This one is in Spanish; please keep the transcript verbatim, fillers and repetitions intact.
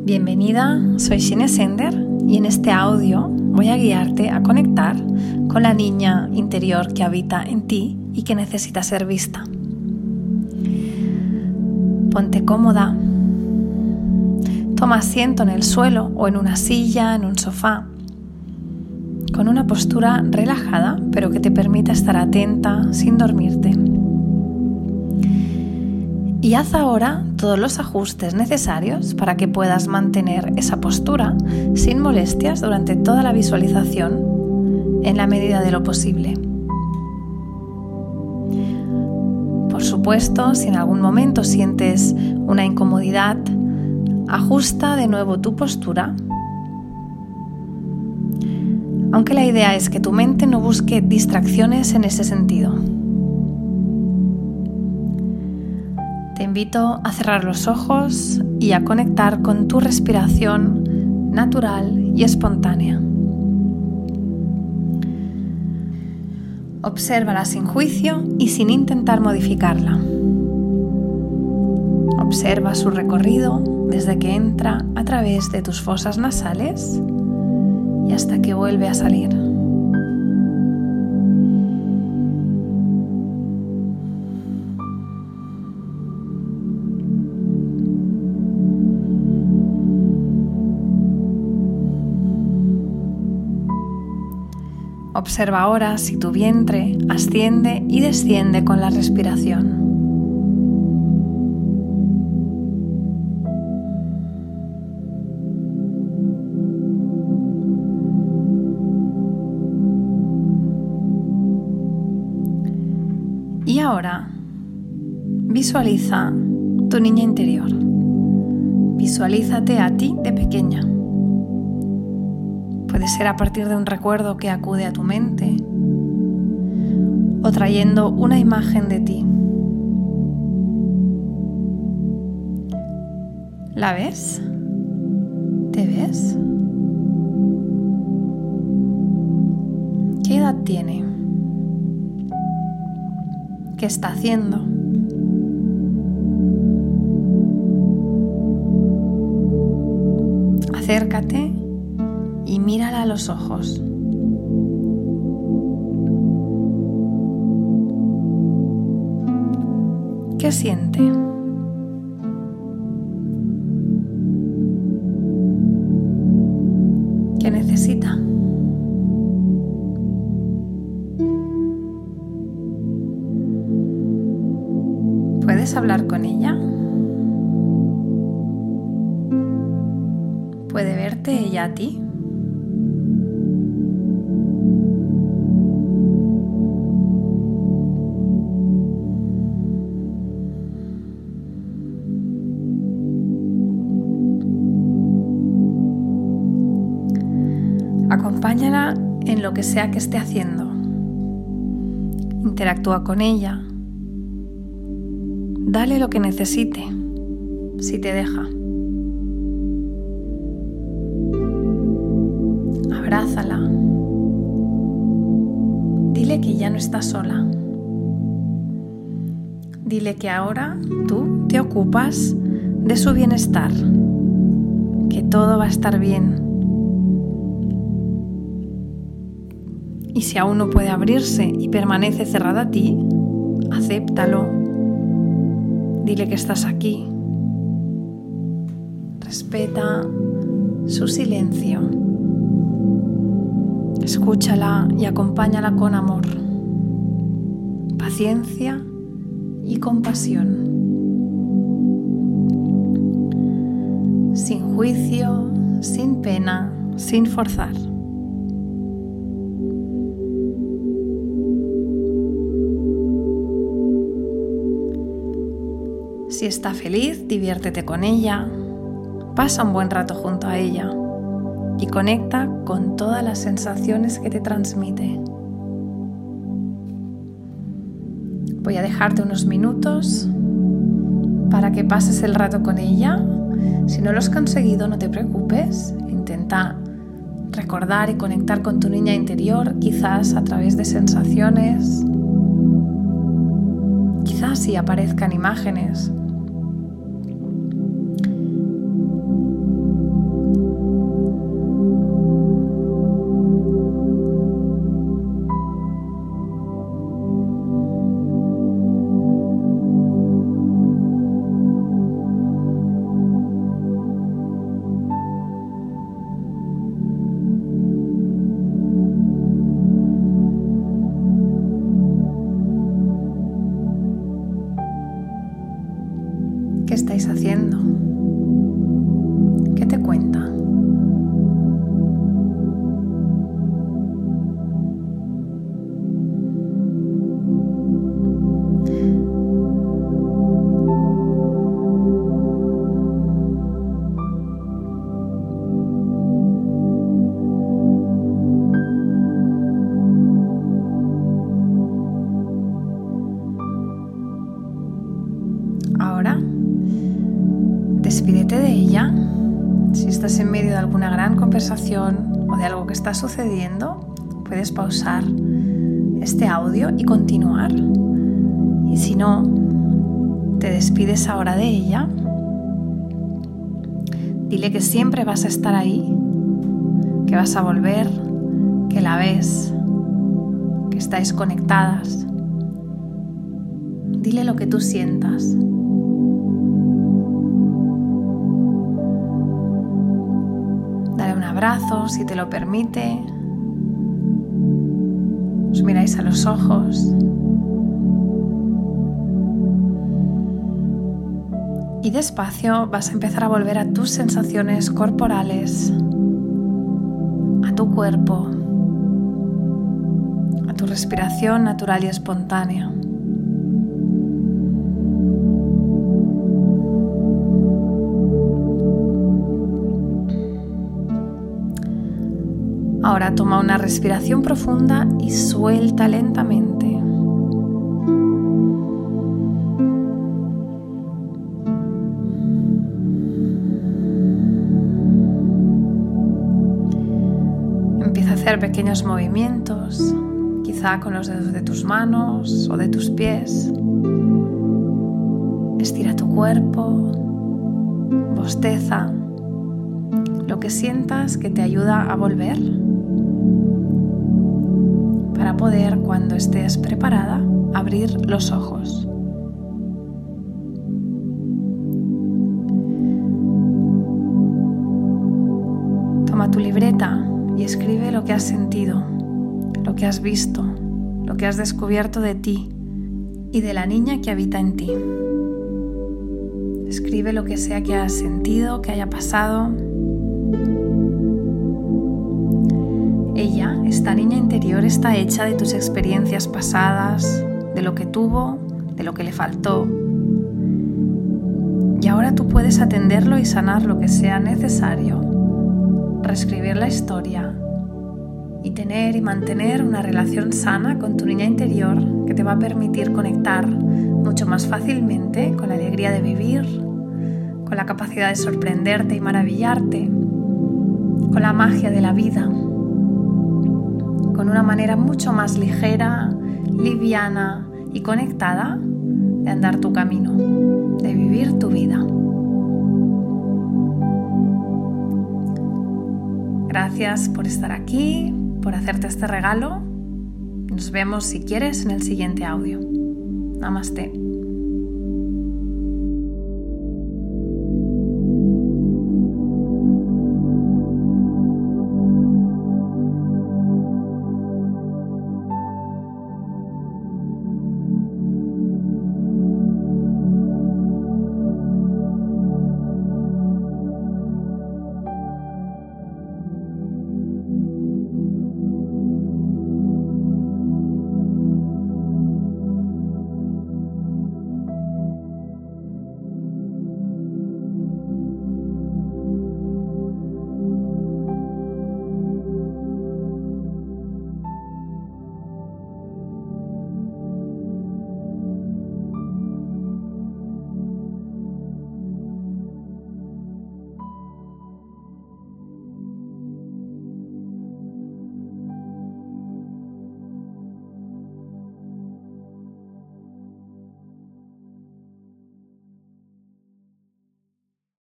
Bienvenida, soy Shine Sender y en este audio voy a guiarte a conectar con la niña interior que habita en ti y que necesita ser vista. Ponte cómoda, toma asiento en el suelo o en una silla, en un sofá, con una postura relajada pero que te permita estar atenta sin dormirte. Y haz ahora todos los ajustes necesarios para que puedas mantener esa postura sin molestias durante toda la visualización en la medida de lo posible. Por supuesto, si en algún momento sientes una incomodidad, ajusta de nuevo tu postura, aunque la idea es que tu mente no busque distracciones en ese sentido. Te invito a cerrar los ojos y a conectar con tu respiración natural y espontánea. Obsérvala sin juicio y sin intentar modificarla. Observa su recorrido desde que entra a través de tus fosas nasales y hasta que vuelve a salir. Observa ahora si tu vientre asciende y desciende con la respiración. Y ahora, visualiza tu niña interior. Visualízate a ti de pequeña. Puede ser a partir de un recuerdo que acude a tu mente o trayendo una imagen de ti. ¿La ves? ¿Te ves? ¿Qué edad tiene? ¿Qué está haciendo? Acércate y mírala a los ojos. ¿Qué siente? ¿Qué necesita? ¿Puedes hablar con ella? ¿Puede verte ella a ti? Acompáñala en lo que sea que esté haciendo. Interactúa con ella. Dale lo que necesite, si te deja. Abrázala. Dile que ya no está sola. Dile que ahora tú te ocupas de su bienestar, que todo va a estar bien. Y si aún no puede abrirse y permanece cerrada a ti, acéptalo. Dile que estás aquí. Respeta su silencio. Escúchala y acompáñala con amor, paciencia y compasión. Sin juicio, sin pena, sin forzar. Si está feliz, diviértete con ella, pasa un buen rato junto a ella y conecta con todas las sensaciones que te transmite. Voy a dejarte unos minutos para que pases el rato con ella. Si no lo has conseguido, no te preocupes. Intenta recordar y conectar con tu niña interior, quizás a través de sensaciones. Quizás sí aparezcan imágenes. ella. Si estás en medio de alguna gran conversación o de algo que está sucediendo, puedes pausar este audio y continuar. Y si no, te despides ahora de ella. Dile que siempre vas a estar ahí, que vas a volver, que la ves, que estáis conectadas. Dile lo que tú sientas. Dale un abrazo si te lo permite. Os miráis a los ojos. Y despacio vas a empezar a volver a tus sensaciones corporales, a tu cuerpo, a tu respiración natural y espontánea. Ahora toma una respiración profunda y suelta lentamente. Empieza a hacer pequeños movimientos, quizá con los dedos de tus manos o de tus pies. Estira tu cuerpo, bosteza, lo que sientas que te ayuda a volver, para poder, cuando estés preparada, abrir los ojos. Toma tu libreta y escribe lo que has sentido, lo que has visto, lo que has descubierto de ti y de la niña que habita en ti. Escribe lo que sea que hayas sentido, que haya pasado. Ella, esta niña interior, está hecha de tus experiencias pasadas, de lo que tuvo, de lo que le faltó. Y ahora tú puedes atenderlo y sanar lo que sea necesario, reescribir la historia y tener y mantener una relación sana con tu niña interior que te va a permitir conectar mucho más fácilmente con la alegría de vivir, con la capacidad de sorprenderte y maravillarte, con la magia de la vida, con una manera mucho más ligera, liviana y conectada de andar tu camino, de vivir tu vida. Gracias por estar aquí, por hacerte este regalo. Nos vemos, si quieres, en el siguiente audio. Namaste.